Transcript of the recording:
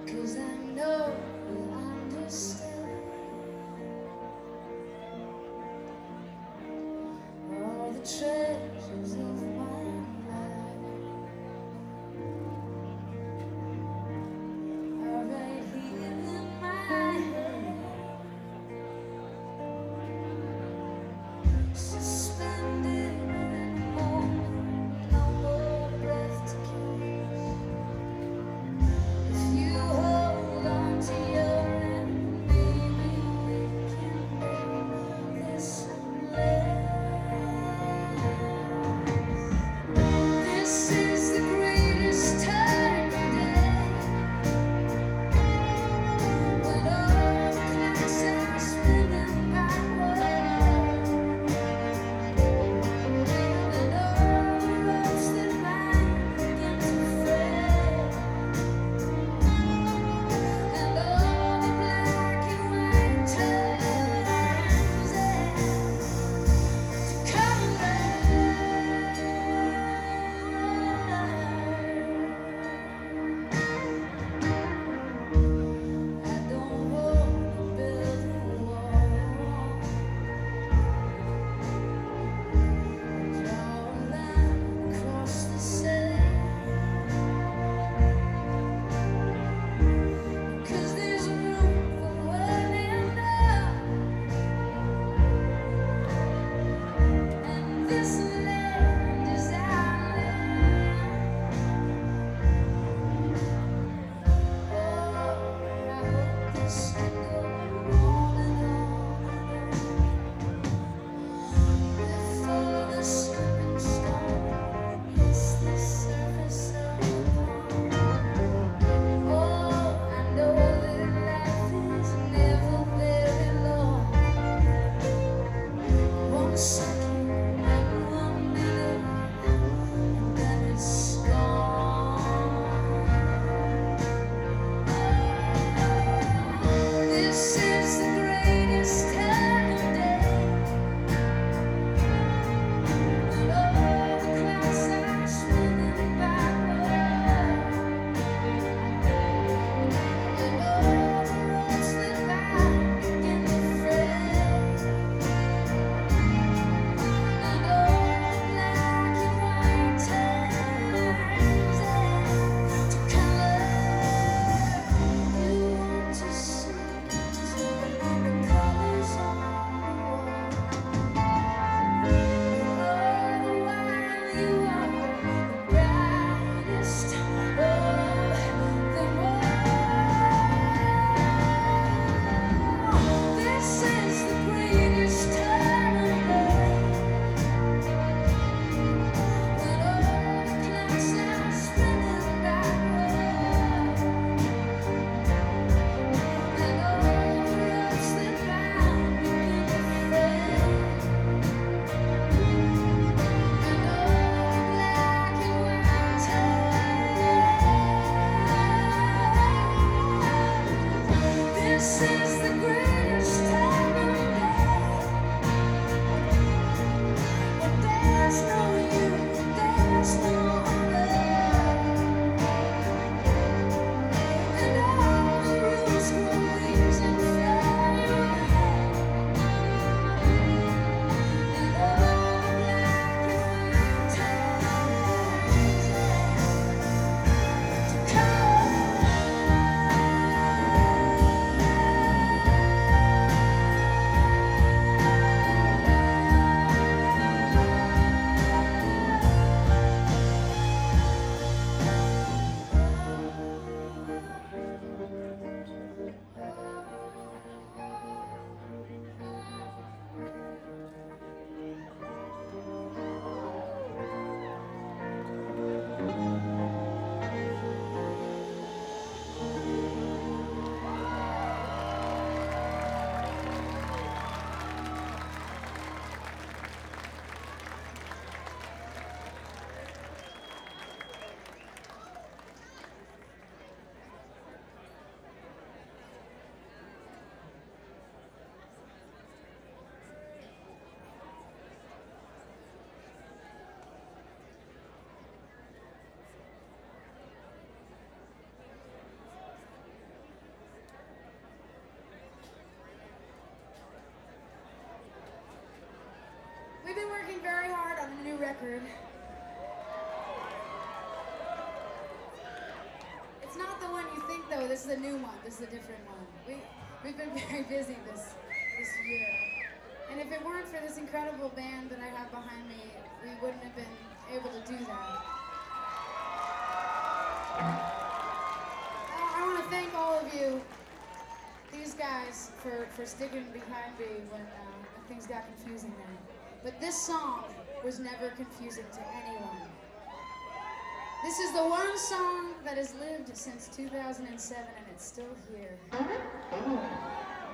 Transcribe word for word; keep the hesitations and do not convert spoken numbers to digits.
'cause I know you'll understand all the treasures of my life are right here in my hand, suspended in a moment, no more breath to catch. If you hold on to your end, maybe we can make this last. This is the greatest time of day, when all the clocks are spinning backward, and all the ropes that bind begin to fray, and all the black and white turns into color. I don't wanna build a wall, draw a line across the sand, 'cause there's room for one and all, and this land is our land. Oh, I hope this can go on and on and on before the slipping stone hits the surface of the pond. Oh, I know that life is never very long. One second and one minute, and then it's gone. This is the greatest time of day, when all the clocks are spinning backward, and all the ropes that bind begin to fray, and all the black and white turns into color. You want to sink into the colors on the wall, all the while you are the brightest of them all. This is the greatest time of day, when all the clocks are spinning backward, and all the ropes that bind begin to fray, and all the black and white turns. This is the greatest time of day, when there's no you, there's no love, and all the roots grow wings and fly away, and all the black and white turns to color. though. This is a new one. This is a different one. We, we've been very busy this, this year. And if it weren't for this incredible band that I have behind me, we wouldn't have been able to do that. I, I want to thank all of you, these guys, for, for sticking behind me when, uh, when things got confusing there. But this song was never confusing to anyone. This is the one song that has lived since two thousand seven, and it's still here.